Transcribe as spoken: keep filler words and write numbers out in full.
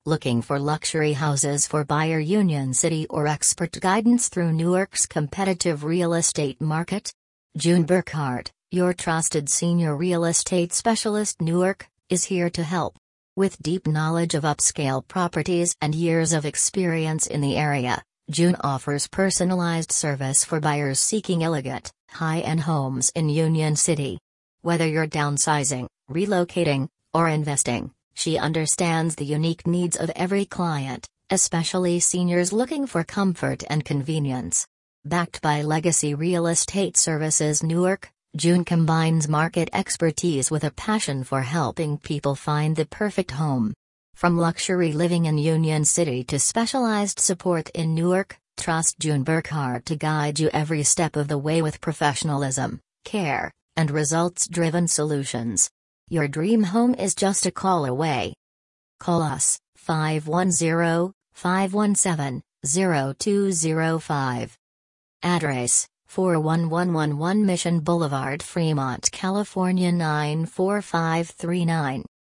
Looking for luxury houses for buyer? Union City, or expert guidance through Newark's competitive real estate market? June Burkhart, your trusted senior real estate specialist Newark, is here to help. With deep knowledge of upscale properties and years of experience in the area, June offers personalized service for buyers seeking elegant, high-end homes in Union City. Whether you're downsizing, relocating, or investing, she understands the unique needs of every client, especially seniors looking for comfort and convenience. Backed by Legacy Real Estate Services Newark, June combines market expertise with a passion for helping people find the perfect home. From luxury living in Union City to specialized support in Newark, trust June Burkhart to guide you every step of the way with professionalism, care, and results-driven solutions. Your dream home is just a call away. Call us, five one zero, five one seven, zero two zero five. Address: four one one one one Mission Boulevard, Fremont, California nine four five three nine.